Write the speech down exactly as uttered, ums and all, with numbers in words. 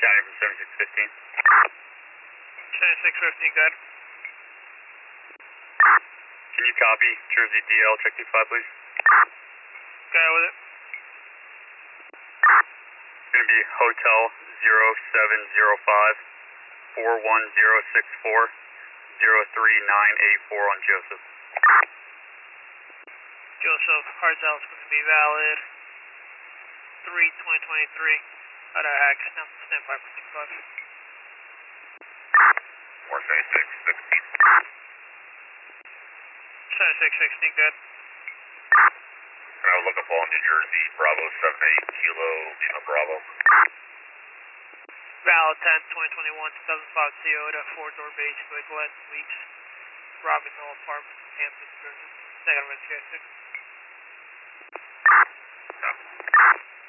County from seventy-six fifteen. seventy-six fifteen, good. Can you copy Jersey D L, check two five, please? Got with it. It's going to be Hotel zero seven zero five, four one zero six four, zero three nine eight four on Joseph. Joseph, Hartzell is going to be valid. three twenty twenty-three. Out of Hack, now stand by for two five. four seventy-six sixteen. seventy-six sixteen, good. Can I look up all New Jersey, Bravo seven eight, Kilo, Lima Bravo. Valid ten twenty twenty-one, two thousand five Toyota, four-door base, Glen Weeks, Robin Hill Apartment, Hampton, New Jersey. Negative, guys.